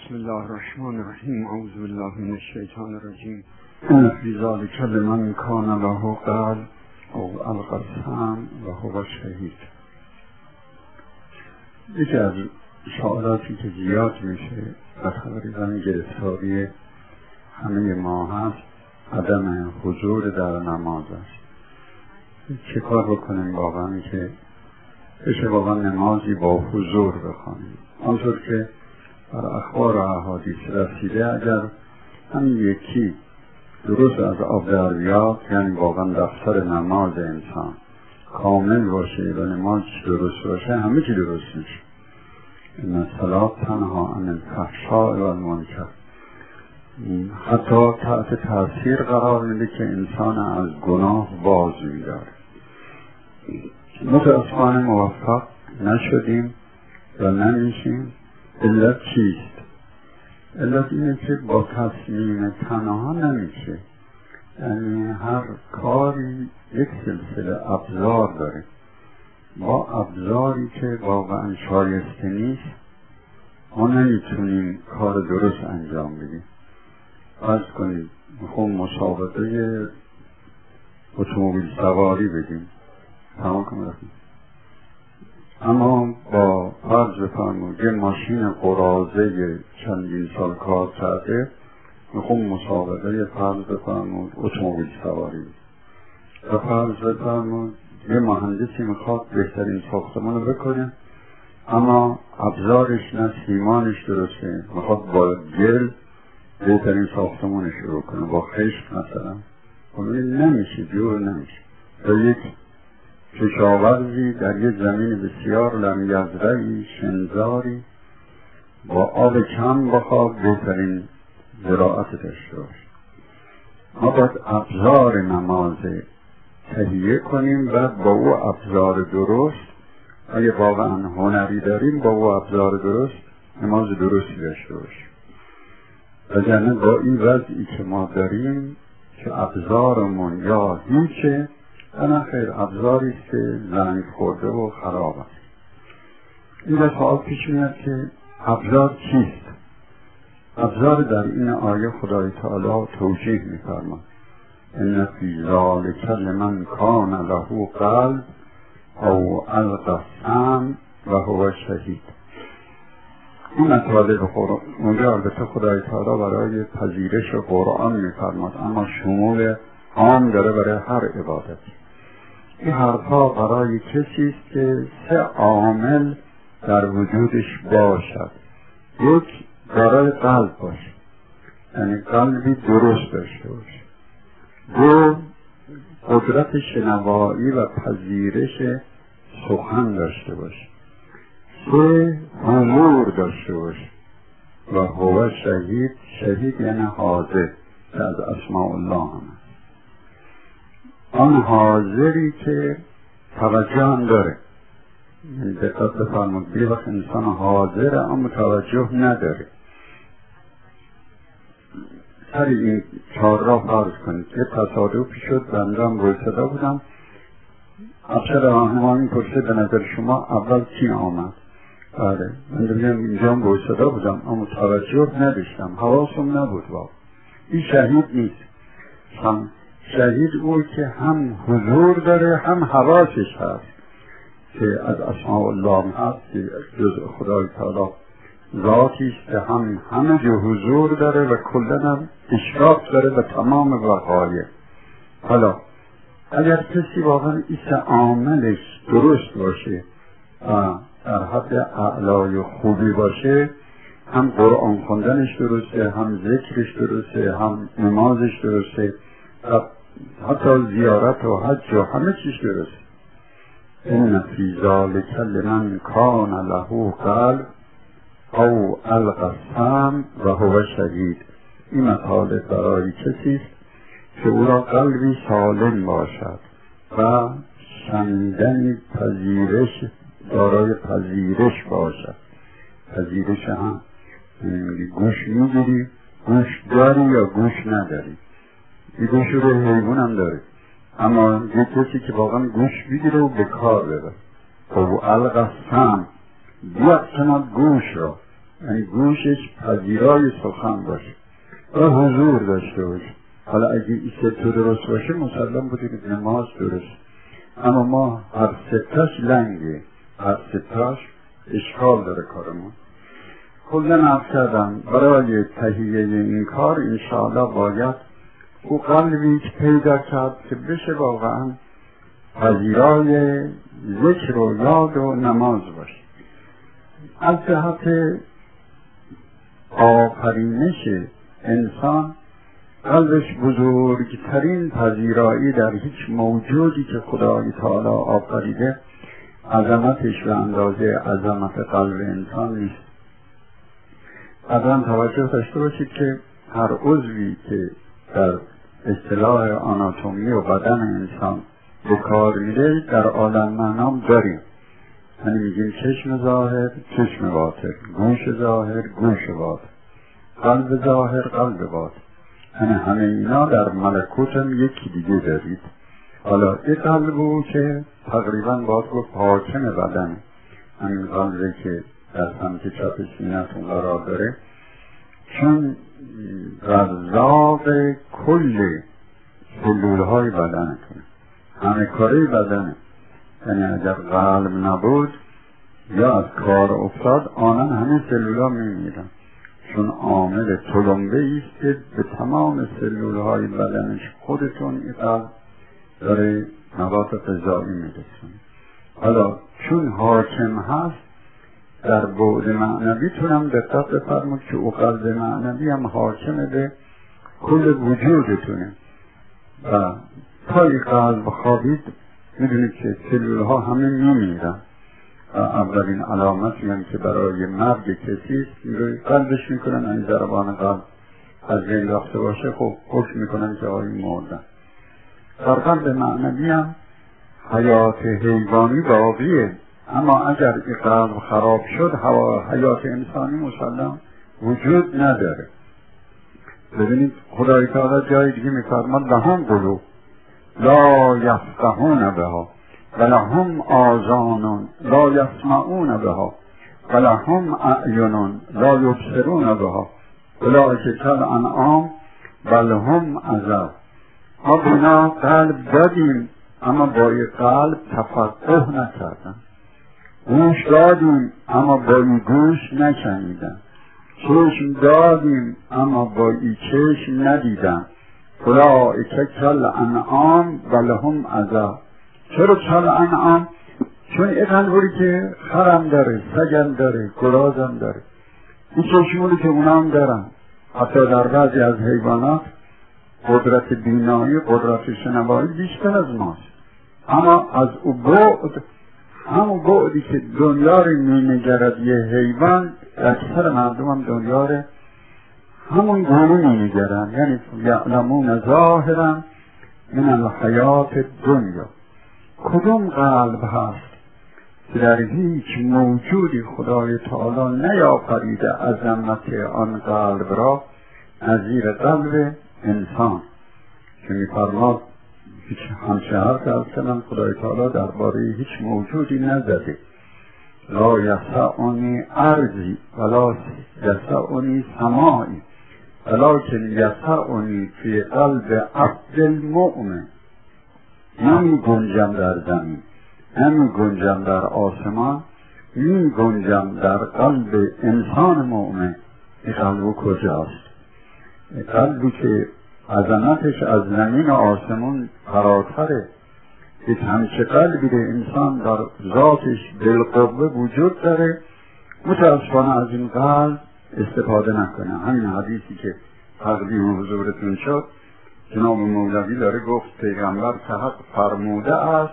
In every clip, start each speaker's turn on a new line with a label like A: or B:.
A: بسم الله الرحمن الرحیم. اعوذ بالله من الشیطان الرجیم. ان فی ذلک لمن کان له قلب او القى السمع و هو شهید. یکی از شعاراتی که زیاد میشه و تقریبا گرفتاری همه ما هست عدم حضور در نماز است. چه کار بکنیم واقعا که بشه واقعا نمازی با حضور بخوانیم؟ آنطور که در اخبار و احادیث رسیده اگر هم یکی درست از آب در بیاد، یعنی واقعا دفتر نماز انسان کامل باشه و نماز درست باشه، همه چی درست میشه. این الصلاة تنها عن الفحشاء و المنکر، حتی تحت تاثیر قرار میده که انسان از گناه باز میداره. متاسفانه موفق نشدیم و نمیشیم. علت چیست؟ علت اینه که با تصمیم تنها نمیشه. یعنی هر کاری یک سلسله ابزار داره. با ابزاری که واقعا شایسته نیست ما نمیتونیم کار درست انجام بدیم. فرض کنید میخوام مسابقه اتومبیل سواری بدیم، تمام کنم، اما با فرض بفرمایید یه ماشین قراضه چندین سال کار کرده میخوام مسابقه فرض بفرمایید اتومبیل سواری، و فرض بفرمایید یه مهندسی میخواد بهترین ساختمان رو بکنه اما ابزارش نه سیمانش درسته، میخواد با گل بهترین ساختمانش رو کنه، با خشت مثلا نمیشه، جور نمیشه. و یک کشاورزی در یک زمین بسیار لمیزرعی شنزاری با آب کم بخواد بهترین زراعت داشته باشه. ما باید ابزار نماز تهیه کنیم و با او ابزار درست، اگه واقعا هنری داریم با او ابزار درست نماز درستی داشته باشیم. وگرنه با این وضعی که ما داریم که ابزارمون یا هیچه انا خیر ابزاری است که زنگ خورده و خراب است. این سوال پیش میاد که ابزار چیست؟ ابزار در این آیه خدای تعالی توجیه می‌فرماید ان فی ذلک لمن کان له قلب او القى السمع و هو شهید. این مطالب قرآن اونجا البته خدای تعالی برای پذیرش قرآن می‌فرماید، اما شمول عام داره برای هر عبادتی. این حرفا برای کسی است که سه عامل در وجودش باشد. یک، برای قلب باشه، یعنی قلبی درست داشته باشه. دو، قدرت شنوایی و پذیرش سخن داشته باشه. سه، حضور داشته باشه. و هو شهید. شهید یعنی حاضر، که از اسماء الله هم است. آن حاضری که توجه هم داره. دقت بفرمایید، یه وقت انسان حاضره اما توجه نداره. سر این چهار را فرض کنید یه تصادفی شد، بندم روی صدا بودم، افسر راهنمایی پرسید به نظر شما اول کی آمد؟ بله، من بگم اینجا روی صدا بودم اما توجه نداشتم، حواسم نبود. واقع این شهید نیست. شهید او که هم حضور داره هم حواسش هست، که از اسماء الله هست، که جزء خدای تعالی ذاتی است که هم همه جا حضور داره و کلا هم اشراف داره و تمام وقایع. حالا اگر کسی واقعا این سه عاملش درست باشه و در حد اعلای خوبی باشه، هم قرآن خوندنش درسته، هم ذکرش درسته، هم نمازش درسته، حتی زیارت و حج و همه چیز درست. ان فی ذلک لمن کان له قلب او القى السمع و هو شهید. این مطالب برای کسی است که او را قلبی سالم باشد و شنیدن پذیرش، دارای پذیرش باشد. پذیرش هم گوش میگیری، گوش داری یا گوش نداری. این گوش رو حیوان هم داره، اما یه کسی که واقعا گوش بگیره و به کار ببره. او القى السمع بیاقسمت گوش را، یعنی گوشش پذیرای سخن باشه و حضور داشته باشه. حالا اگه این سه درست باشه مسلم بوده که نماز درست، اما ما هر ستاش لنگه، هر ستاش اشکال داره کارمون. کلن عرض کردم برای تهیه این کار انشاءالله باید او قلبی پیدا کرد که بشه واقعا پذیرای ذکر و یاد و نماز باشه. از جهت آفرینش انسان قلبش بزرگترین پذیرایی در هیچ موجودی که خدای تعالی آفریده عظمتش به اندازه عظمت قلب انسان نیست. قدرم توجه داشته باشید که هر عضوی که در اصطلاح آناتومی و بدن انسان به کار میره در عالم معنام داریم. یعنی میگیم چشم ظاهر، چشم باطن، گوش ظاهر، گوش باطن، قلب ظاهر، قلب باطن. یعنی همه اینا در ملکوت هم یکی دیگه دارید. حالا این قلبو که تقریبا باید گفت حاکم بدنه، همین قلبه که در سمت چپ سینه‌تون قرار داره، چون رزاق کل سلولهای بدنتونه، همه کاره بدنه. یعنی اگر قلب نبود یا از کار افتاد آنان همه سلولها میمیرن، چون عامل تلمبه ایست که به تمام سلولهای بدنش خودتون این قلب داره مواد غذایی میرسونه. حالا چون حاکم هست در بعد معنوی تونم دقت بفرمود که او قلب معنوی هم حاکم به کل وجودتونه و پای قلب خوابید میدونید که سلول ها همه میمیرن و اولین علامتی هم که برای مرگ کسی است قلبش میکنن این ضربان قلب از بین رفته باشه خب حکم میکنن که آقای مردن. در قلب معنوی هم حیات حیوانی باقیه، اما اگر این قلب خراب شد حیات انسانی مسلم وجود نداره. ببینید خدای تعالی جای دیگه میفرماد لهم قلوب لا یفقهون بها ولهم آذان لا یسمعون بها ولهم اعین لا یبصرون بها اولئک کالانعام بل هم اضل. ما بنا قلب دادیم اما با این قلب تفقه نکردن، گوش دادیم اما با این گوش نشنیدن، چشم دادیم اما با این چشم ندیدن. اولئک کالانعام بل هم اضل. چرا کالانعام؟ چون این قلبی که خرم داره، سگم داره، گرازم داره، این چشمونی که اونا هم دارن. حتی در بعضی از حیوانات قدرت بینایی، قدرت شنوایی بیشتر از ماست، اما از او بعد، همون بعدی که دنیا رو مینگرد یه حیوان، اکثر مردم هم دنیا رو همون گونه مینگرن. یعنی یعلمون ظاهرا من الحیات دنیا. کدوم قلب هست که در هیچ موجودی خدای تعالی نیافریده عظمت آن قلب را نظیر قلب انسان که میفرماد هیچ همچه حرف اصلا خدای تعالی درباره هیچ موجودی نزده. لا یسعنی ارضی ولا یسعنی سمائی ولکن یسعنی فی قلب عبد المؤمن. نمی گنجم در زمین، نمی گنجم در آسمان، می گنجم در قلب انسان مؤمن. این قلب کجاست؟ این قلبی که عظمتش از زمین و آسمان فراتره. یک همچه قلبی ده انسان در ذاتش بالقوه وجود داره، متاسفانه از این قلب استفاده نکنه. همین حدیثی که تقدیم حضورتون شد جناب مولوی داره گفت پیغمبر که حق فرموده است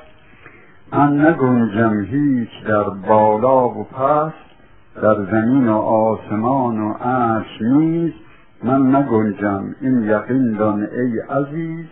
A: من نگنجم هیچ در بالا و پس، در زمین و آسمان و عرش نیست من نگنجم. این یقین دان ای عزیز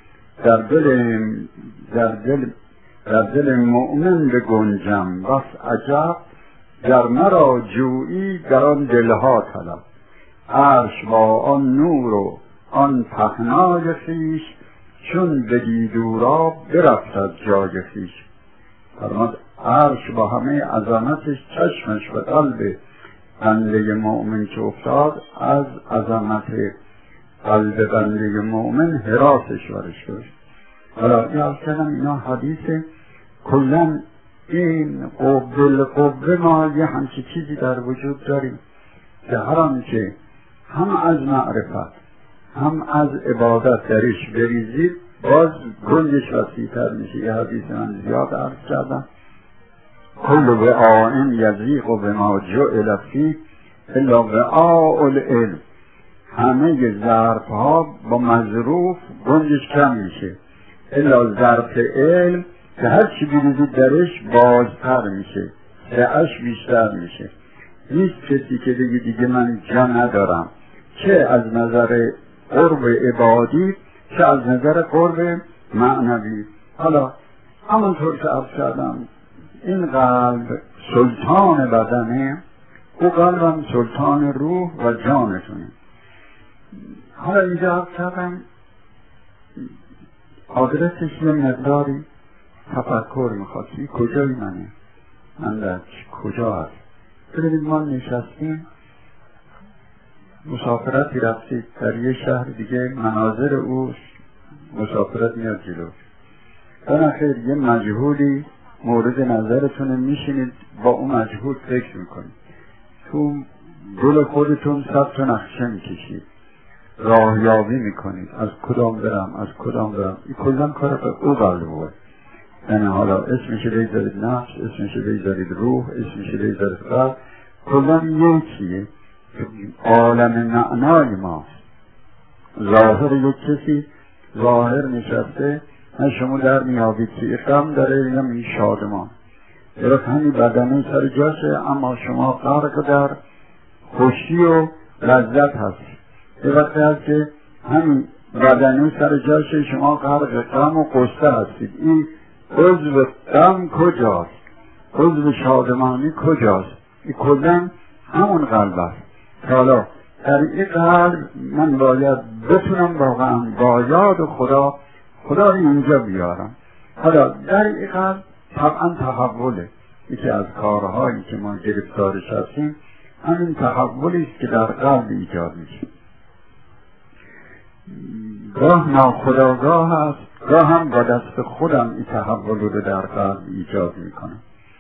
A: در دل مؤمن بگنجم. بس عجب گر مرا جویی در آن دلها طلب. عرش با آن نور و آن پهنای خویش چون بدید او را برفت از جای خویش. فرمود عرش با همه عظمتش چشمش به قلب بنده مؤمن که افتاد، از عظمت قلب بنده مؤمن هراسش ورش داشت. حالا یاد کردم اینا حدیث کلن این قبه ما یه همچی چیزی در وجود داریم که هر آنچه هم از معرفت هم از عبادت درش بریزید باز گنجش وسیع‌تر میشه. یه حدیث من زیاد عرض کردم، کل وعاء یضیق بما جعل فیه الا وعاء العلم. همه ظرف‌ها با مظروف گنجش کم میشه الا ظرف علم که هر چی بریزید درش بازتر میشه، سعش بیشتر میشه. نیست کسی که بگی دیگه من جا ندارم، چه از نظر قرب عبادی چه از نظر قرب معنوی. حالا همونطور که عرض کردم این قلب سلطان بدنه، او قلبم سلطان روح و جانتونه. حالا اینجا عرض کردم آدرسش یه مقداری تفکر میخواد. کجای منه؟ من در کجا هست؟ ببینید ما نشستیم مسافرتی رفتید در یه شهر دیگه، مناظر او مسافرت میاد جلو، بناخیر یه مجهولی مورد نظرتونه، میشینید با اون مجهول فکر میکنید، تو دل خودتون 100 تا نقشه میکشید، راهیابی میکنید از کدام برم از کدام برم. این کلن کار به او قلبه. یعنی حالا اسمشه بگذارید نفس، اسمشه بگذارید روح، اسمشه بگذارید قلب، کلن یکیه. عالم معنای ماست. ظاهر یک کسی ظاهر نشسته، نه شما در میابید که غم داره یا می شادمان، درست همین بدنه سر جاشه اما شما غرق در خوشی و لذت هست. یه وقتی هست که همین بدنه سر جاشه شما غرق غم و قصه هستید. این عضو غم کجاست؟ عضو شادمانی کجاست؟ این کلن همون قلب است. حالا در این قلب من باید بتونم واقعا با یاد خدا اینجا بیارم. حالا در این قلب طبعا تحوله. یکی از کارهایی که ما گرفتارش هستیم همین تحولی است که در قلب ایجاد میشه. گاه ناخودآگاه هست، گاه هم با دست خودم این تحول رو در قلب ایجاد میکنم.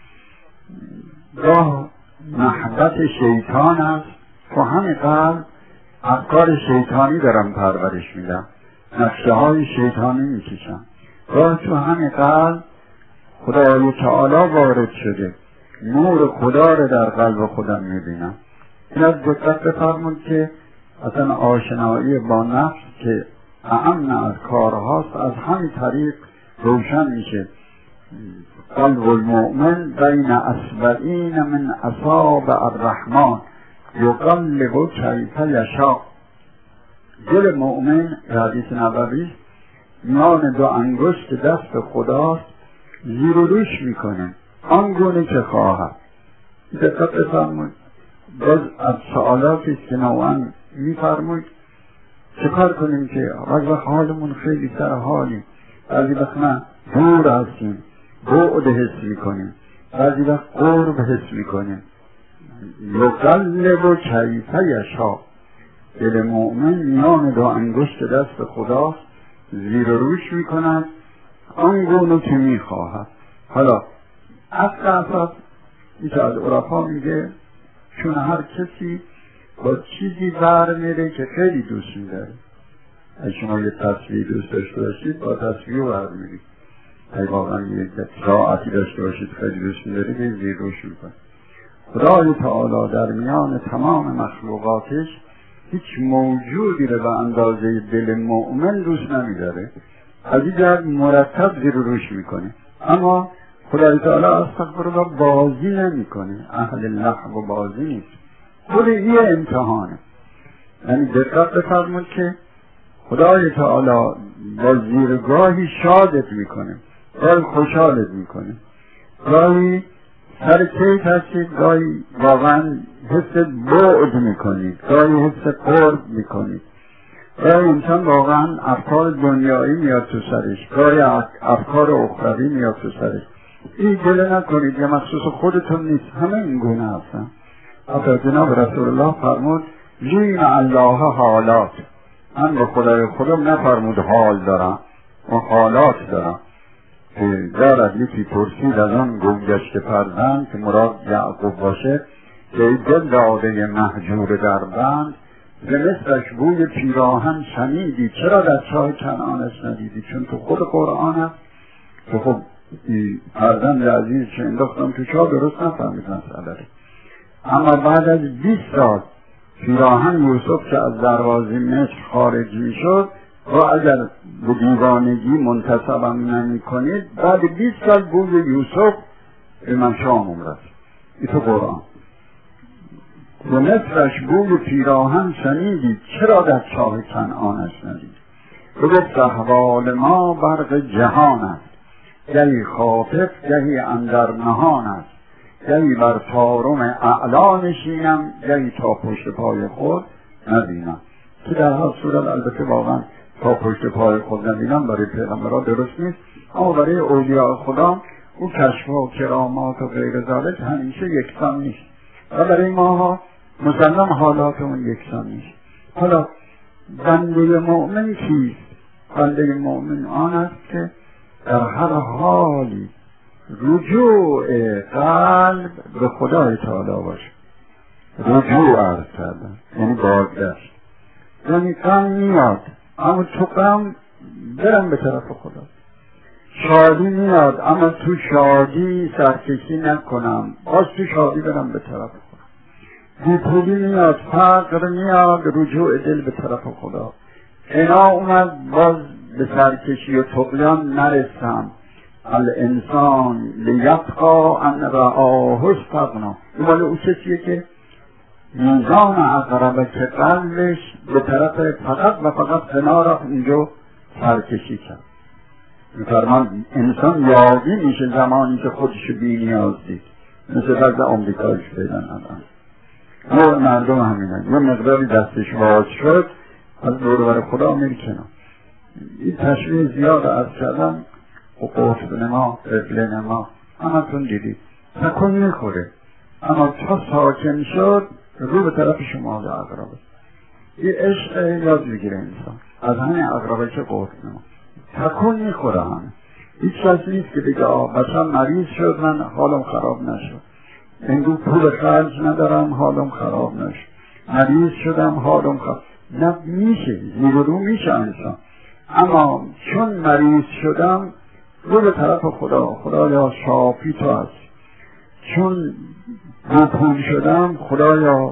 A: گاه محبت شیطان است، تو همین قلب افکار شیطانی دارم پرورش میدم، نقشه های شیطانی میکشم. گاه تو همین قلب خدای تعالی وارد شده، نور خدا رو در قلب خودم میبینم. این از دقت بفرمون که اصلا آشنایی با نفس که اهم از کارهاست از همین طریق روشن میشه. قلب المؤمن بین اصبعین من اصابع الرحمن یقلب کیف یشاء. دل مؤمن حدیث نبوی میان دو انگشت دست خداست، زیر و روش میکنه آنگونه که خواهد. دقت بفرمایید. باز از سوالاتی است که نوعا میفرمایید چه کار کنیم که بعضی وقت حالمون خیلی سر حالیم، بعضی وقت نه دور هستیم بعد حس میکنیم، بعضی وقت قرب حس میکنیم. یقلب کیف یشاء. دل مؤمن میان دو انگشت دست خداست، زیر و روش میکند آنگونه که میخواهد. حالا اصل اساس میشه از عرفا میگه چون هر کسی با چیزی برمیره که خیلی دوست میداره. اگه شما یه تصویر دوست داشته باشید با تصویر برمیرید، اگه واقعا یه ساعتی داشته باشید خیلی دوست میدارید این زیر روش میکنه. خدای تعالی در میان تمام مخلوقاتش هیچ موجودی رو به اندازه دل مؤمن دوست نمیداره، از این جهت مرتب زیر روش میکنه. اما خدای تعالی استغفرالله بازی نمیکنه، اهل لهو و بازی نیست، خود یه امتحانه. یعنی دقت بفرمایید که خدای تعالی با زیرگاهی شادت میکنه، گاهی خوشحالت میکنه، گاهی سر کیف هستید، گاهی واقعا حس بعد میکنید، گاهی حس قرب میکنید، گاهی انسان واقعا افکار دنیایی میاد تو سرش، گاهی افکار اخروی میاد تو سرش. این گله نکنید، یه مخصوص خودتون نیست، همه این گونه هستن. حتی جناب رسول الله فرمود زین الله حالات، من به خدای خودم نفرمود حال دارم و حالات دارم. که دارد یکی پرسید از آن گمگشته فرزند که مراد یعقوب باشه که دل داده مهجور در بند، ز مثلش بوی پیراهن شنیدی چرا در چاه کنعانش ندیدی؟ چون تو خود قرآن هست که خب فرزند عزیز چه انداختم تو چاه درست نفهمید مسئله رو. اما بعد از 20 سال پیراهن یوسف که از دروازه مصر خارج می شد و اگر به دیوانگی منتصبم نمی کنید بعد 20 سال بوی یوسف به من شامم رسید. این تو قرآن. به مصرش بوی پیراهن شنیدی چرا در چاه کنعانش ندیدی؟ بگفت احوال ما برق جهان است، گهی خاطف گهی اندر نهان است، گهی بر طارم اعلا نشینم گهی تا پشت پای خود نبینم. که در هر صورت البته واقعا تا پشت پای خود نبینم برای پیغمبرها درست نیست، اما برای اولیاء خدا او کشف و کرامات و غیر ذالک همیشه یکسان نیست و برای ماها مسلم حالاتمون یکسان نیست. حالا بنده مؤمن کیست؟ بنده مؤمن آن است که در هر حالی رجوع قلب به خدای تعالی باشه. رجوع عرض کردن یعنی بازگشت، یعنی غم میاد اما تو غم برم به طرف خدا. شادی میاد اما تو شادی سرکشی نکنم، باز تو شادی برم به طرف خدا. بی‌پولی میاد، فقر میاد، رجوع دل به طرف خدا. اینا اومد باز به سرکشی و طغیان نرسم. الانسان لیبقا ان رآه استغنا. این مال اون کسیه که میزان اقربه که قلبش به طرف فقط و فقط غنا را اونجا سرکشی کرد. میفرمان انسان یاغی میشه زمانی که خودشو بی نیاز دید، مثل بعض آمریکایش پیدن الان نوع مردم همینه. یه مقداری دستش باز شد از دورور خدا میرکنم. این تشریح زیاد از کردم و قطب نما قبله نما همتون دیدید تکون میخوره، اما تا ساکن شد رو به طرف شما به اقربه. این عشق یاد بگیره انسان از همین اقربه که قطب نما تکون میخوره. همه هیچ کس نیست که بگه مثلا مریض شد من حالم خراب نشد، امروز پول خرج ندارم حالم خراب نشد، مریض شدم حالم خراب نه. میشه زیر رو میشه انسان، اما چون مریض شدم رو به طرف خدا، خدایا شافی تو هست. چون پول شدم خدایا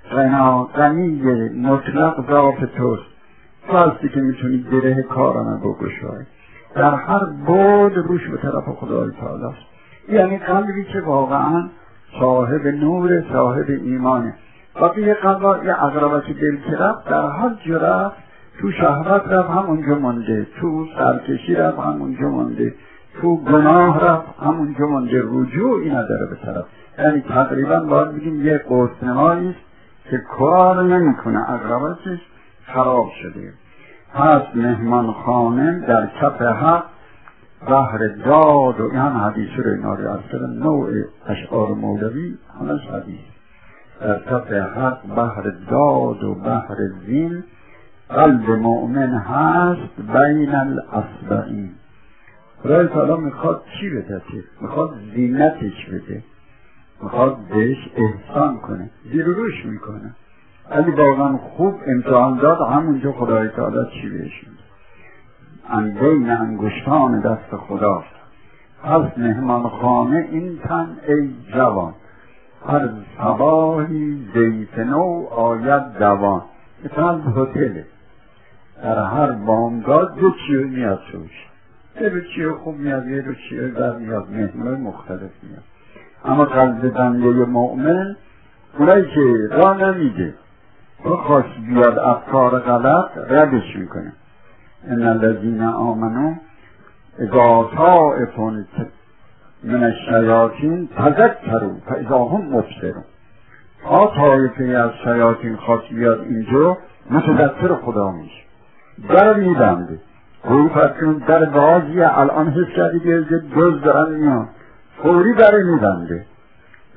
A: غنی مطلق ذات توست، تو هستی که میتونی گره کارم بگشایی. در هر بعد روش به طرف خدای تعالی است. یعنی قلبی که واقعا صاحب نور، صاحب ایمانه. وقتی یه قلب یه اقربت دل که رفت در هر جا رفت، تو شهوت رفت همونجا مانده، تو سرکشی رفت همونجا مانده، تو گناه رفت همونجا مانده، رجوعی نداره به طرف. یعنی تقریبا باید بگیم یه قرصنمایی است که کار نمی کنه، اقربتش خراب شده. پس مهمان خانه در کف حق بحر داد و این هم حدیث رو ایناری اصلا نوع اشعار مولوی همش حدیث. در کف حق بحر داد و بحر زین، قلب مؤمن هست بین الاصبعین. خدای تعالی میخواد چی بده؟ میخواد زینتش بده، میخواد بهش احسان کنه، زیر روش میکنه. اگه واقعا خوب امتحان داد همونجا خدای تعالی چی بهش میده؟ بین انگشتان دست خدا. پس مهمان خانه این تن ای جوان، هر صباحی زیت نو آید دوان. مثلا هتله در هر بامداد دو چیه میاد توش، یه رو چیه خوب میاد، یه رو چیه بر میاد، مهمان مختلف میاد. اما قلب بنده مؤمن اونایی که راه نمیده و خواست بیاد افکار غلط ردش میکنه. ان الذین آمنوا اذا طائف من الشیاطین تذکروا فاذا هم مبصرون. تا طایفه از شیاطین خواست بیاد اینجا متذکر خدا میشه، در میبنده. روی فرکن در بازی الان حس کردی که جز دارن میان، فوری در میبنده.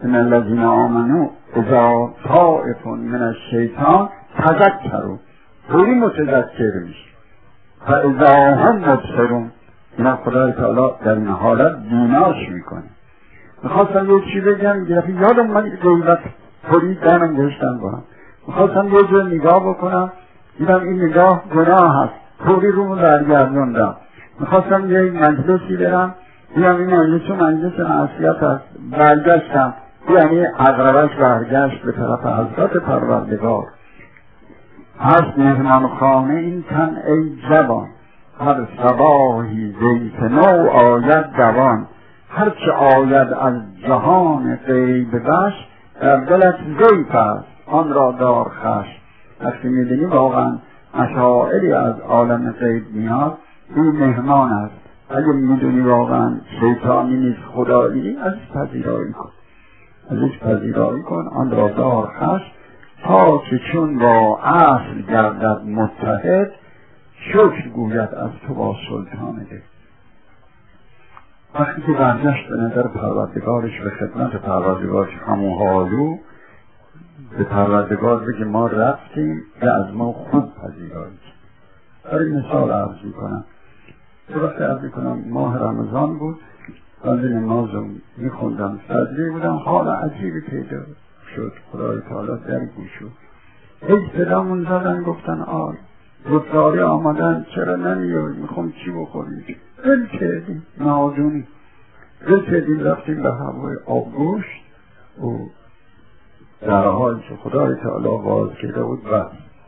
A: ان الذین آمنوا اذا طائف من الشیطان تذکروا، طوری متذکر میشه و اذا هم مبصرون، اینا خدای تعالی در این حالت بیناش میکنه. میخواستم یه چی بگم، یادم من غیبت طوری دارم گشتم با هم، میخواستم یه جور نگاه بکنم، دیدم این نگاه گناه هست، طوری رو برگردوندم. میخواستم یه مجلسی برم، دیدم این مجلس معصیت هست، برگشتم، یعنی اقربش برگشت به طرف حضرت پروردگار. هست مهمان خانه این تن ای جوان، هر صباحی زیت نو آید دوان، هرچه آید از جهان غیب بش، در دلت زیف است آن را دار خش. وقتی میدونی واقعا مسائلی از عالم غیب میاد، این مهمان است. اگه میدونی واقعا شیطانی نیست خدایی، ازش پذیرایی کن، ازش پذیرایی کن، آن را دار خش، تا که چون با اصل گردد متحد، شکر گوید از تو با سلطان ده. وقتی که برگشت به نظر پروردگارش، به خدمت پروردگارش همون حالو به پروردگار بگه ما رفتیم و از ما خوب پذیرایی. برای مثال عرض میکنم، وقتی عرض میکنم ماه رمضان بود، بعد نمازم میخوندم، سجده بودم، حال عجیبی پیدا شد، خدای تعالی درگو شد. هی صدامون زدن گفتن آی رفتاری آمدن، چرا نمیایی، میخوام چی بخوریم، دل کردیم نادونی، دل کردیم رفتیم به هوای آبگوشت و در حال که خدای تعالی باز کرده بود. بس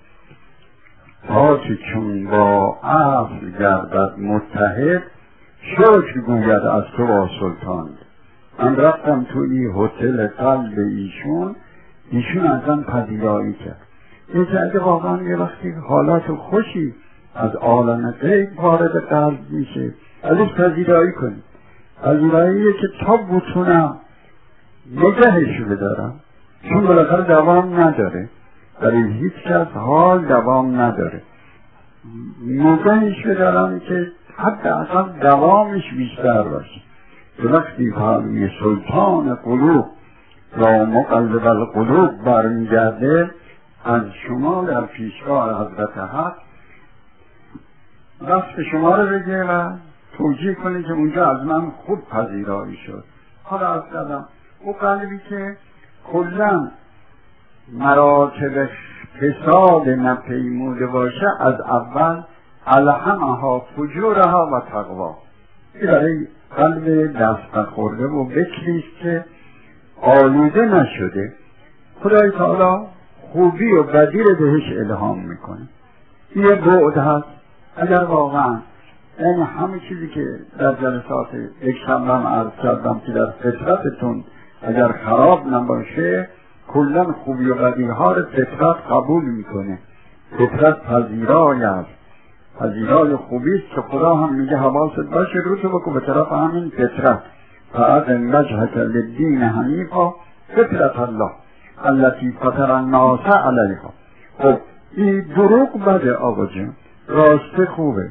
A: تا که چون با اصل گردد متحد، شکر گوید از تو با سلطان. من رفتم توی هتل قلب ایشون ازم پذیرایی کرد. این که اگه واقعا یه وقتی حالات خوشی از عالم غیب وارد قلب میشه، ازش پذیرایی کنی. پذیراییه که تا بتونم نگهش بدارم، چون بالاخره دوام نداره، برای هیچ کس حال دوام نداره، نگهش بدارم که حتی اصلا دوامش بیشتر باشه. وقتی فرمی سلطان قلوب یا مقلب القلوب برمیگرده از شما در پیشگاه حضرت حق، دست شما رو بگه و توجیه کنه که اونجا از من خوب پذیرایی شد. حالا از کردم او قلبی که کلن مراتب فساد نپیموده باشه، از اول الهمها فجورها و تقوا. این برای قلب دست نخورده و بکریست که آلوده نشده، خدای تعالی خوبی و بدی رو بهش الهام میکنه. یه بعد هست، اگر واقعا یعنی همه چیزی که در جلسات یک شنبه عرض کردم که در فطرتتون اگر خراب نباشه، کلن خوبی و بدی ها رو فطرت قبول میکنه. فطرت پذیرای است، پذیرای خوبی است که خدا هم میگه حواست باشه رو تو بکن به طرف همین فطرت. فاقم وجهک للدین حنیفا فطرت الله التی فطر الناس علیها. خب این دروغ بده آقا جان، راسته خوبه،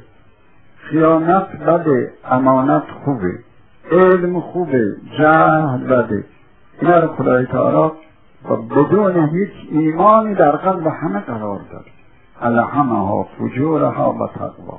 A: خیانت بده، امانت خوبه، علم خوبه، جهل بده. اینا رو خدای تعالی بدون هیچ ایمانی در قلب همه قرار داد. الهمها فجورها و تقوا.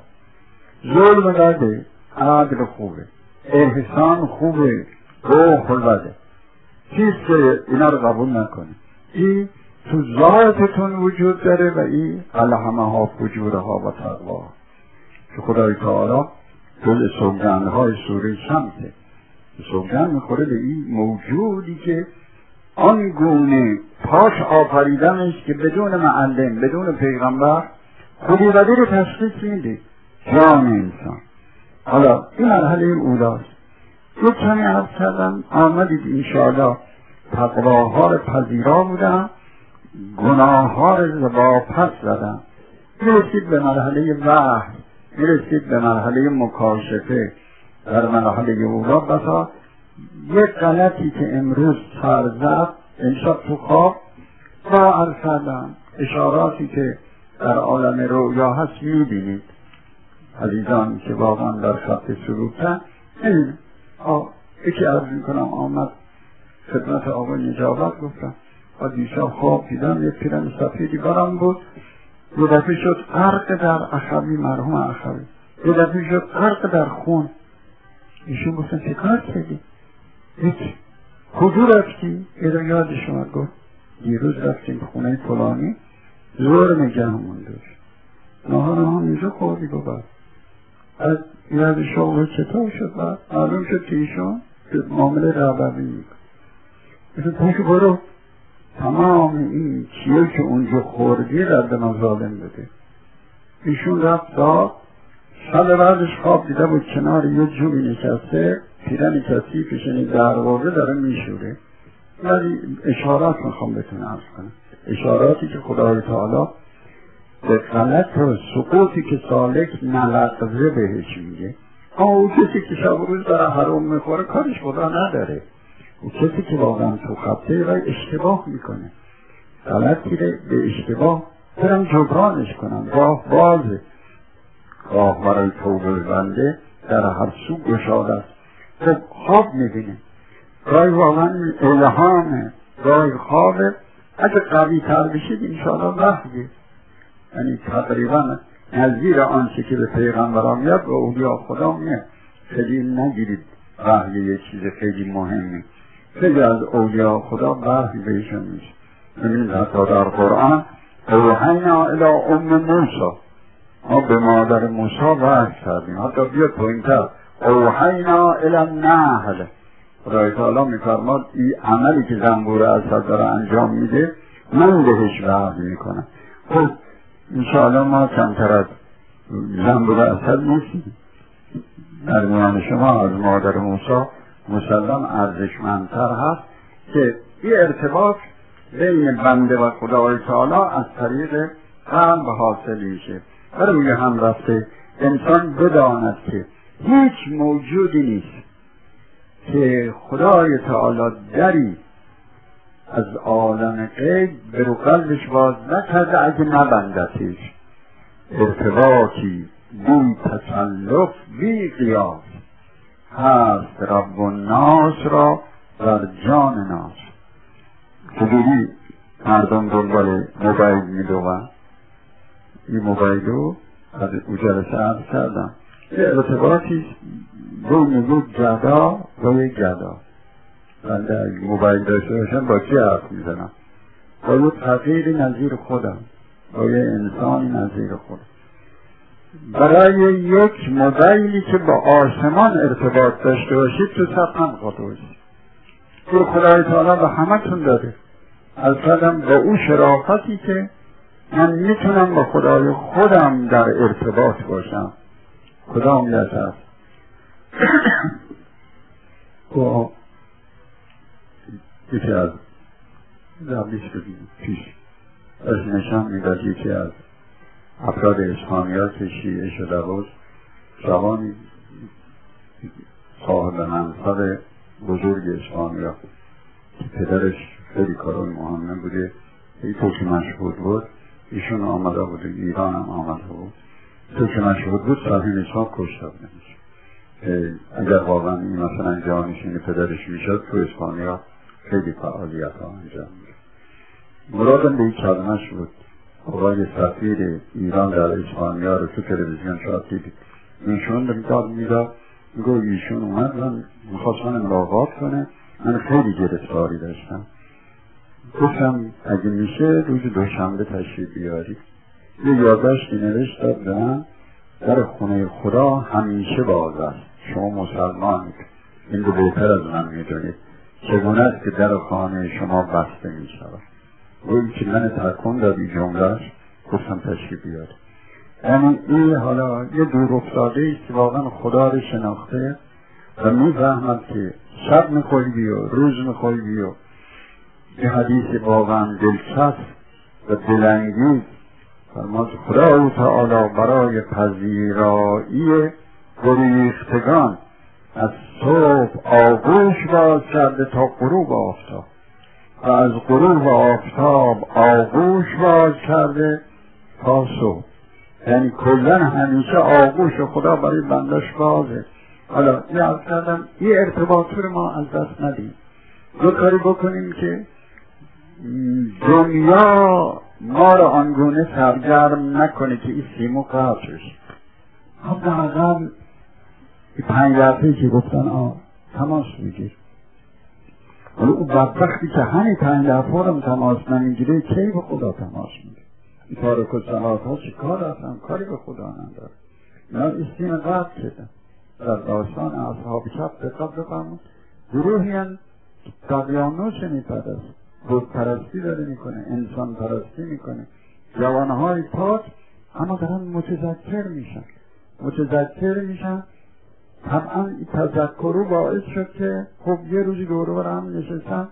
A: ظلم بده، عدل خوبه، احسان خوبه، روح بده. چیز که اینا رو قبول نکنه، این تو ذاتتون وجود داره و این الهمها فجورها و تقوا که خدای تعالی جز سوگندهای سوره شمسه سوگند میخوره به این موجودی که آن گونه پاک آفریدنش که بدون معلم، بدون پیغمبر خودی بدی رو تشخیص میده جان انسان. حالا این مرحله اولاست. دو کمی عرض کردم آمدید انشاءالله تقواها رو پذیرا بودم، گناه ها رو با پس زدم، میرسید به مرحله وحی، میرسید به مرحله مکاشفه. در مرحله اولا بسا یک غلطی که امروز سر زد امشب تو خواب با عرض کردم اشاراتی که در عالم رویا هست میبینید. عزیزان که واقعا در خط سلوکن، یکی عرض میکنم آمد خدمت آقای نجابت گفتم و دیشب خواب دیدم یک پیرن سفیدی برم بود، یه دفعه شد غرق در اخوی، مرحوم اخوی، یه دفعه شد غرق در خون. ایشون گفتن چه کار کردی؟ هیچ. کجا رفتی؟ ایران یادش اومد، گفت دیروز رفتیم خونه فلانی، زور نگهمون داشت، نهار هم اینجا خوردی. گفت از یاد شغل چطور شد؟ بعد معلوم شد که ایشون معامله ربوی میکن. مثل پاک برو تمام این چیه که اونجا خوردی رد مظالم بده. ایشون رفت داد، شب بعدش خواب دیده بود کنار یه جوی نشسته، پیرن کثیفش دروازه داره میشوره. ولی اشارات میخوام بتونه عرض کنم، اشاراتی که خدای تعالی به غلط و سقوطی که سالک نلغزه بهش میگه. اون کسی که شب و روز داره حرام میخوره کارش خدا نداره. اون کسی که واقعا تو خطه و اشتباه میکنه، غلطی به اشتباه برم جبرانش کنم. راه بازه، راه برای توبه بنده در هر سو گشاده است. خب خواب میبینه، گاهی واقعا الهامه، گاهی خوابه. اگه قوی تر بشید انشاءالله وحیه، یعنی تقریبا نظیر آنچه که به پیغمبران میاد و اولیاء خدا میاد. خیلی نگیرید وحی یه چیز خیلی مهمی، خیلی از اولیاء خدا وحی بهشون میشه. ببینید حتی در قرآن اوحینا الی ام موسی، ما به مادر موسی وحی کردیم. حتی بیاد پایین‌تر اوحینا الی النحل، خدای تعالی میفرماد این عملی که زنبور اسد داره انجام میده من بهش وحی میکنم. خب انشاءالله ما کمتر از زنبور اسد نیستیم. در میان شما از مادر موسی مسلم ارزشمندتر هست که این ارتباط بین بنده و خدای تعالی از طریق قلب حاصل میشه. برای هم رفته انسان بداند که هیچ موجودی نیست که خدای تعالی دری از عالم غیب به رو قلبش باز نکرده اگه نبندتش. ارتباطی بی تکلف بی قیاس هست رب الناس را در جان ناس. چجوری مردم دنبال موبایل میدوند؟ این موبایل رو از او جلسه عرض کردم، یه ارتباطی بین یک گدا و یک گدا. بنده اگه موبایل داشته باشم با چی حرف میزنم؟ با یه تغییری نظیر خودم، با یه انسانی نظیر خودم. برای یک موبایلی که با آسمان ارتباط داشته باشید تو سطح خواهد باشید. تو خدای تعالی به همه تون داده، از قدم با او شرافتی که من میتونم با خدای خودم در ارتباط باشم. کدام یت هست؟ با یکی از زبیش پیش از نشان میداد یکی از افراد اسلامیات شیعه شده بود، جوانی صاحب منصب بزرگ اسلامیات که پدرش خیلی کارای مهمه بوده، ای تو که مشهود بود، ایشون آمده بوده، ایران هم آمده بود، تو که مشهود بود صاحب نصاب کشته بوده میشه. اگر واقعا این مثلا جانشین پدرش میشد تو اسلامیات خیلی فعالیت ها انجام میشه. مرادم به این کلمهش بود. آقای سفیر ایران در اسپانیا رو تو تلویزیون شاید دیدید، ایشون میداد میگو ایشون اومد من میخواست من ملاقات کنه، من خیلی گرفتاری داشتم، گفتم اگه میشه روز دوشنبه تشریف بیاری. یه یادداشتی نوشت داد به من، در خونه خدا همیشه باز است، شما مسلمانید، این رو بهتر از من میدونید چگونه است که در خانه شما بسته میشود. اون که من ترکن دادی جملهش، گفتم تشریف بیاری. یعنی این حالا یه دور افتاده است که واقعا خدا رو شناخته و میفهمد که شب میخوایی و روز میخوایی و یه حدیث واقعا دلچسب و دلانگیز فرمود خدا تعالی برای پذیرایی گریختگان از صبح آغوش باز کرده تا غروب آفتاب و از غروب آفتاب آغوش باز کرده تا صبح. یعنی کلن همیشه آغوش خدا برای بندش بازه. حالا یاد کردم این ارتباط رو ما از دست ندیم. یه کاری بکنیم که دنیا ما رو آنگونه سرگرم نکنه که این سیمو قطع بشه. حداقل 5 دفعه که گفتن تماس بگیر، ولی اون بدبختی که همین 5 دفعه رو تماس نمیگیره کی به خدا تماس میگیره؟ این تارک الصلات ها چه کار هستن؟ کاری به خدا نداره. اینا استیم قطع شدن. در داستان اصحاب کهف دقت بفرمایید، گروهی هستند دقیانوس میپرست، بت پرستی داره میکنه، انسان پرستی میکنه، جوانهای پاک، اما دارن متذکر میشن. طبعا این تذکر باعث شد که خب یه روزی دوره بر هم نشستن،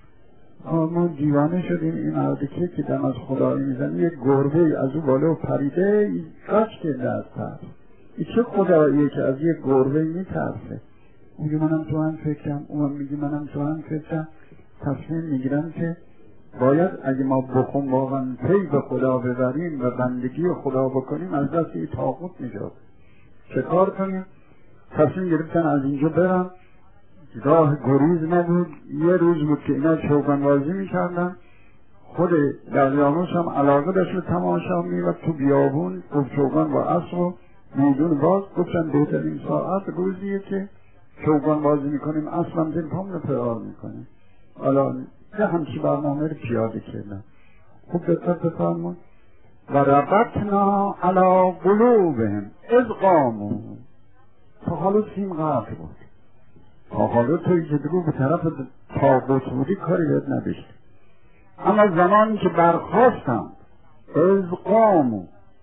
A: ما دیوانه شدیم این مردی که دم از خدایی میزنه، یک گربه از او بالا پریده قش کرده از ترس. این چه خداییه که از یک گربه میترسه؟ میگه منم تو هم فکرم، اون میگه منم تو هم فکرم. تصمیم میگیرن که باید اگه ما بخون واقعا پی به خدا ببریم و بندگی خدا بکنیم از دست این طاغوت نجات. چه کار کنیم؟ تصمیم گرفتن از اینجا برن. راه گریز نبود. یه روز بود که اینا چوگان بازی میکردن، خود دقیانوس هم علاقه داشت به تماشا میرفت تو بیابون، گفت چوگان با اسب و میدون باز. گفتن بهترین ساعت روزیه که چوگان بازی میکنیم، اصلا دل پامون فرار میکنیم. حالا یه همچی برنامه رو پیاده کردن. خوب دقت بفرمایید. و ربطنا علی قلوبهم اذ قاموا. تا حالا سیم قطع بود، تا حالا توی که درو به طرف طاغوت بودی کاری یاد نداشتی، اما زمانی که برخواستند اذ قاموا،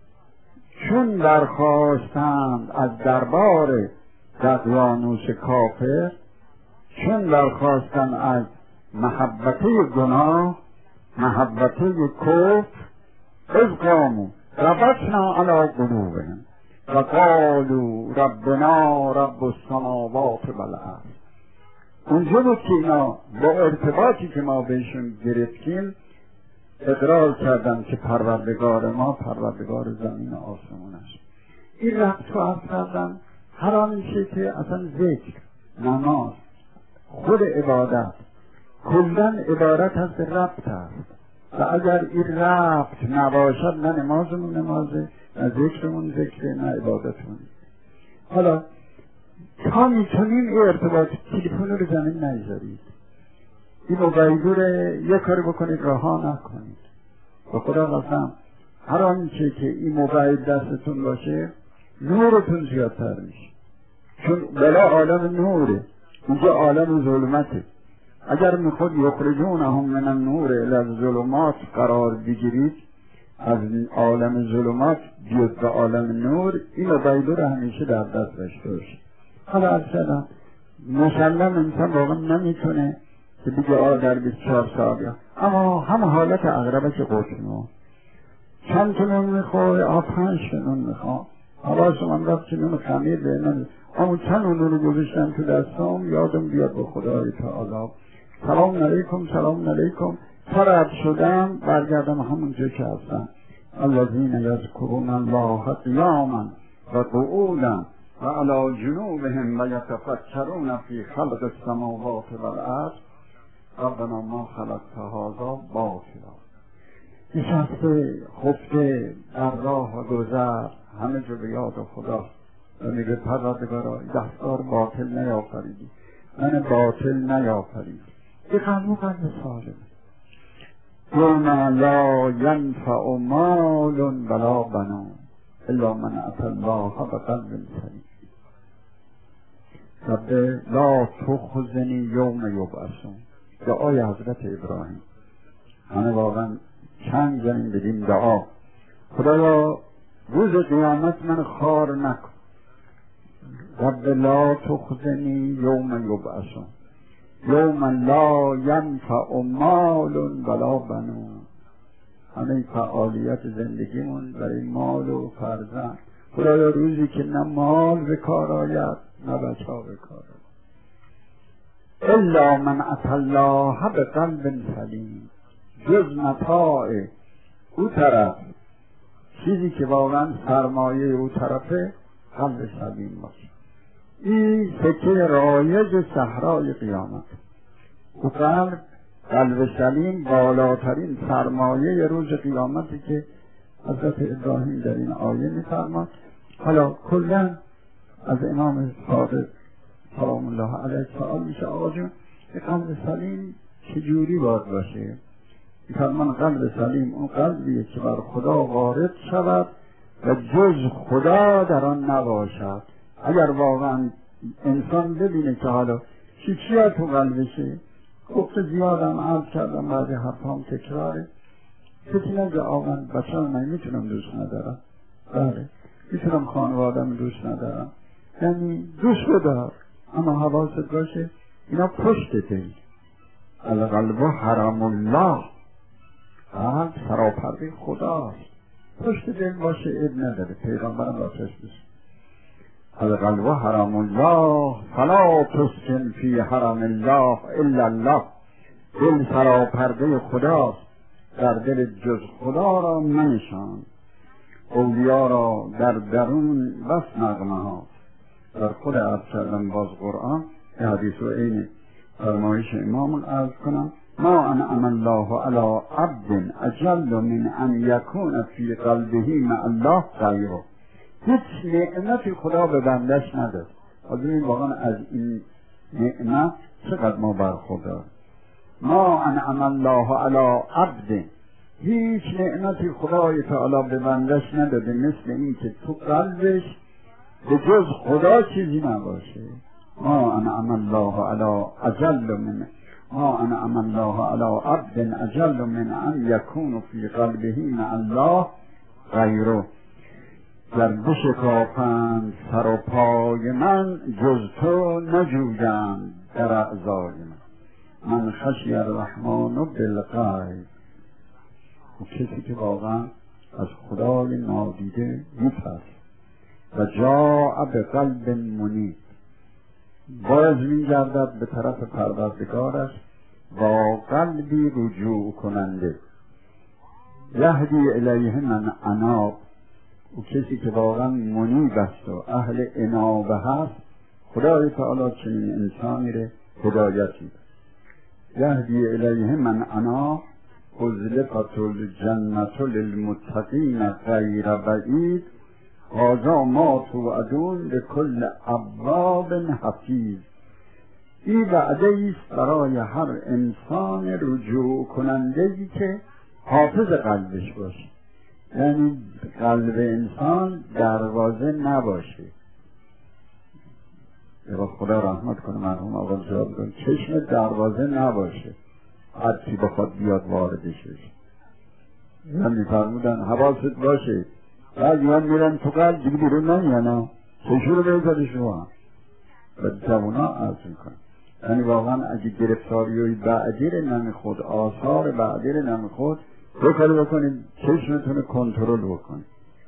A: چون برخواستند از دربار دقیانوس کافر، چون برخواستند از محبته گناه، محبته کفر، اذ قاموا ربطنا علی قلوبهم و قالوا ربنا رب السماوات والارض. اونجا بود که اینا با ارتباطی که ما بهشون گرفتیم اقرار کردن که پروردگار ما پروردگار زمین و آسمان است. این ربط رو عرض کردن هر آنچه که اصلا ذکر، نماز، خود عبادت کلن عبارت هست ربط هست، و اگر این ربط نباشد نه نمازمون نمازه، نه ذکرمون ذکره، نه عبادتمون. حالا تا میتونیم این ارتباط تلفن رو زمین نگذارید، این موبایل رو یک کاری بکنید رها نکنید. به خدا قسم هر آنچه که این موبایل دستتون باشه نورتون زیادتر میشه، چون بلا عالم نوره، اینجا عالم ظلمته. اگر میخواد یخرجونهم من النور الی الظلمات قرار بگیرید، از عالم ظلمات بیاد به عالم نور، این موبایل رو همیشه در دست داشته باشید. حالا اصلا مسلم انسان واقعا نمیتونه که بگه در 24 ساعت، اما هم حالت اقربه که قطنو چند تنون میخواه، 5 تنون میخواه، حواس من رفت که نون خمیر بینن، اما چند اون رو گذاشتن تو دستام، یادم بیاد به خدای تعالی سلام علیکم سلام علیکم، تا رد شدم برگردم همونجا که هستم. الذین یذکرون الله قیاما و قعودا و علی جنوبهم و یتفکرون فی خلق السماوات والارض ربنا ما خلقت هذا باطلا. نشسته خفته در راه و گذر همه جو به یاد خدا و میگه پروردگارا دستار باطل نیافریدی، من باطل نیافریدی. این قلب سالم. یوم لا ینفع مال ولا بنون الا من اتى الله بقلب سلیم. رب لا تخزنی یوم یبعثون، دعای حضرت ابراهیم. همه واقعا چند زنیم بدیم دعا، خدایا روز قیامت من خوار نکن. رب لا تخزنی یوم یبعثون یوم لا ینفع مال ولا بنون. همه فعالیت زندگیمون برای مال و فرزند، خدایا روزی که نه مال به کار آید نه بچه ها به کار آید. الا من اتى الله بقلب سلیم، جز متاع او طرف، چیزی که واقعا سرمایه او طرفه، قلب سلیم باشه. این سکه رایج صحرای قیامت. او قلب سلیم بالاترین سرمایه روز قیامتی که حضرت ابراهیم در این آیه می‌فرماد. حالا کلاً از امام صادق سلام الله علیه سوال میشه آقا جون قلب سلیم چجوری باید باشه؟ می‌فرمان قلب سلیم اون قلبیه که بر خدا وارد شود و جز خدا در آن نباشد. اگر واقعا انسان ببینه که حالا چی ها تو قلبشه، گفت زیادم عرض کردم بعضی حرفام تکراره، کسی نگه آقا بچه من میتونم دوست ندارم، بله میتونم خانوادم دوست ندارم، یعنی دوست بدار اما حواست باشه اینا پشت دل. القلب حرم الله، قلب سراپرده خداست، پشت دل باشه اب نداره. پیغمبرم را چشمش القلب حرم الله فلا تسکن فی حرم الله الا الله. دل سراپرده خداست، در دل جز خدا را منشان. اولیا را در درون بس نغمه ها. در خود عرض کردم باز قرآن یه حدیث و این فرمایش امام عرض کنم: ما انعم الله علی عبد اجل من ان یکون فی قلبه مع الله غیره. هیچ نعمتی خدا به بندش نداد. از این واقعا از این نعمت چقدر ما برخوردار. ما انعم الله علی عبد، هیچ نعمتی خدای تعالی به بندش نداده مثل این که تو قلبش به جز خدا چیزی نباشه. ما انعم الله علی اجل من ما انعم الله علی عبد اجل من ان یکون فی قلبه مع الله غیره. گر بشکافند سر و پای من جز تو نجویند در اعضای من خشی الرحمن بالغیب. و کسی که واقعا از خدای نادیده میترسه و جاء بقلب منیب، باز میگردد به طرف پروردگارش با قلبی رجوع کننده. یهدی الیه من اناب، و کسی که واقعا منیب است و اهل انابه هست، خدای تعالی چنین انسانی را هدایت میده. یهدی الیه من اناب ازلفت الجنة للمتقین غیر بعید هذا ما توعدون لكل اواب حفیظ. این وعده است برای هر انسان رجوع کننده‌ای که حافظ قلبش باشه. یعنی قلب انسان دروازه نباشه. یا خدا رحمت کنه مرحوم آقا جواد، چشم دروازه نباشه هر کی بخواد بیاد واردش بشه. یعنی فرمودن حواست باشه بعد یاد میرن تو قلب دیگه بیرون نمیانا، چشم رو بذاری شما و جوانا عرض میکنن. یعنی واقعا اگه گرفتاریوی بعدی رو نمیخود، آثار بعدی رو نمیخود، بکاری بکنید چشمتون کنترل بکنید.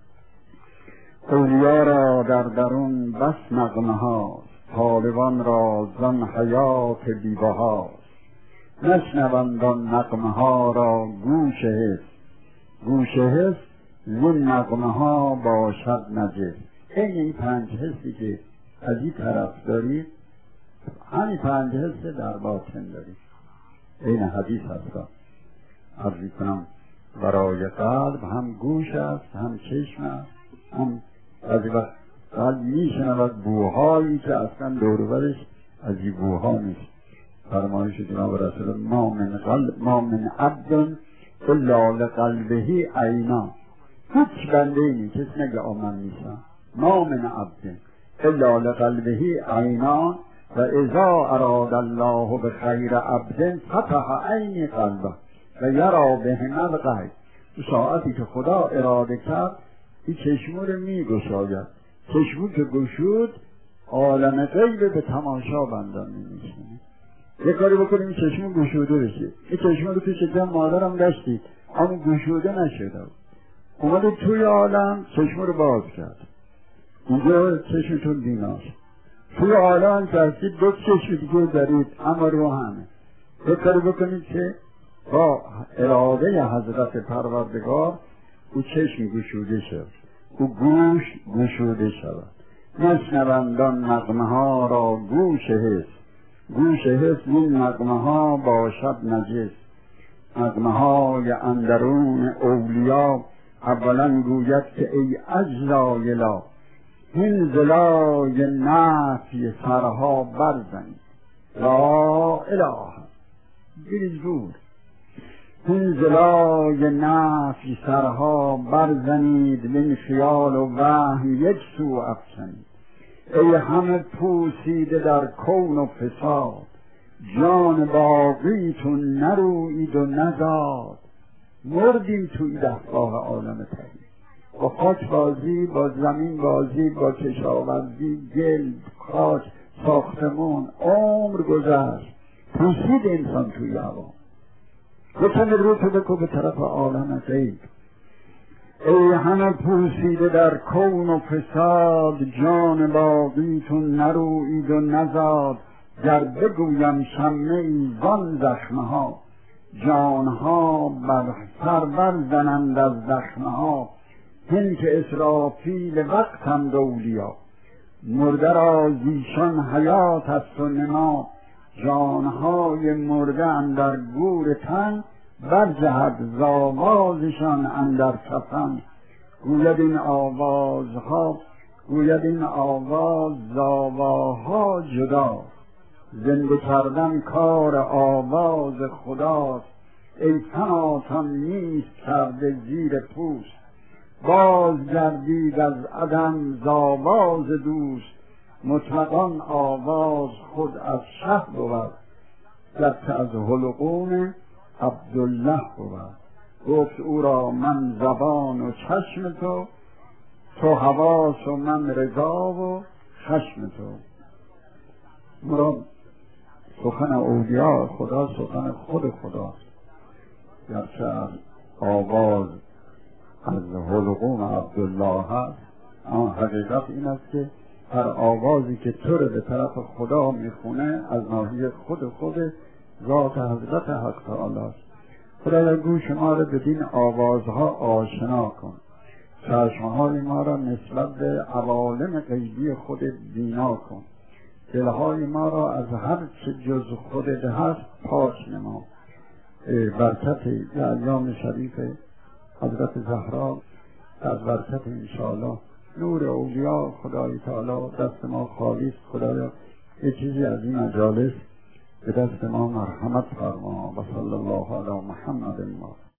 A: اولیا را در درون بس نغمه هاست، طالبان را زن حیات بیوه هاست. نشنوند آن نغمه ها را گوش حس، گوش حس زین نغمه ها باشد نجس. این 5 حسی که از این طرف دارید همین 5 حس در باطن دارید. این حدیث هست عرضی کنم برای قلب هم گوش است، هم چشم است، هم از وقت قلب میشنود بوهایی که اصلا دورورش از این بوها نیست. فرمایش جناب رسول ما من عبد الا لقلبه عینا. هیچ بنده اینی کسی نگه آمن نیستم. ما من عبد الا لقلبه عینا و اذا اراد الله بخیر عبد فتح عین قلبه و یرا بهما الغیب. ساعتی که خدا اراده کرد این چشمو رو میگشاید. چشمو که گشود عالم غیب به تماشا بندان میشنه. یه کاری بکنیم چشمو گشوده بشه. این چشمو رو توی شکم مادرم داشتید اما گشوده نشده، اومده توی عالم چشمو رو باز کرد. اینجا چشمتون بیناست. توی عالم دستید 2 چشم دیگه دارید اما رو همه. یه کاری بکنید که با اراده حضرت پروردگار او چشم گشوده شد، او گوش گشوده شود. نشنوند آن نغمه ها را گوش حس، گوش حس این نغمه ها باشد نجس. نغمه های اندرون اولیا اولا گوید که ای اجزای لا، این زلای نفی سرها برزنید. لا اله گیری زور. این زلای نفی سرها برزنید، من خیال و وهم یک سو افکنید. ای همه پوسیده در کون و فساد، جان باقیتون نروید و نزاد. مردیم توی دستگاه عالم طبیعی، با خاک بازی، با زمین بازی، با کشاورزی، گل، خاک، ساختمون، عمر گذشت. پوسید انسان توی هوا. گفتن رو تو بکو به طرف عالم غیب. ای همه پوسیده در کون و فساد، جان باقیتون نروید و نزاد. گر بگویم شمه ای زان زخمه ها، جانها بر سر برزنند از زخمه ها. هین که اسرافیل وقتند اولیا، مرده را زیشان حیات است و نما. جانهای مرده اندر گور تن، برجهد ز آوازشان اندر کفن. گوید این آوازها، گوید این آواز زاواها جدا. زنده کردن کار آواز خداست، ای تناتان نیست کرده زیر پوست. باز گردید از عدم زاواز دوست، مطلقان آواز خود از شه بود. گرچه از حلقوم عبدالله بود. گفت او را من زبان و چشم تو، تو حواس و من رضا و خشم تو. مراد سخن اولیاء خدا سخن خود خداست. گرچه از آواز از حلقوم عبدالله هست، اما حقیقت این است که هر آوازی که تو رو به طرف خدا میخونه از ناحیه خود ذات حضرت حق تعالی است. خدا در گوش ما رو بدین آوازها آشنا کن، چشمهای ما را نسبت به عوالم غیبی خود بینا کن، دلهای ما را از هر چه جز خودت هست پاک نما. برکت ایام شریف حضرت زهرا، از برکت انشاءالله نور اولیاء خدای تعالی دست ما خالی است. خدایا یه چیزی از این مجالس به دست ما مرحمت فرما. و صلی الله علی محمد.